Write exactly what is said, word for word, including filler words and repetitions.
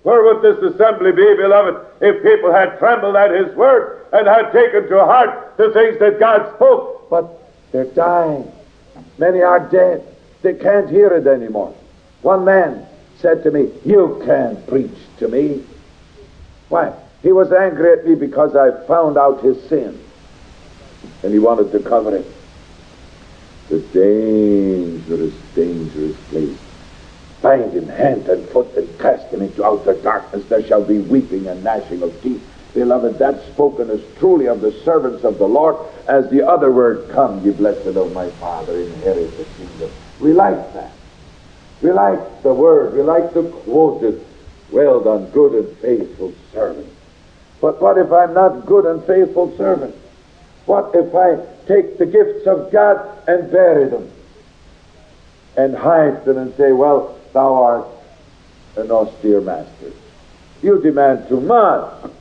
Where would this assembly be, beloved, if people had trembled at his word and had taken to heart the things that God spoke? But they're dying. Many are dead. They can't hear it anymore. One man said to me, "You can't preach to me." Why? He was angry at me because I found out his sin, and he wanted to cover it. The dangerous, dangerous place. Bind him hand and foot and cast him into outer darkness. There shall be weeping and gnashing of teeth. Beloved, that's spoken as truly of the servants of the Lord as the other word, "Come, ye blessed of my Father, inherit the kingdom." We like that. We like the word. We like to quote it. "Well done, good and faithful servant." But what if I'm not good and faithful servant? What if I take the gifts of God and bury them and hide them and say, "Well, thou art an austere master. You demand too much.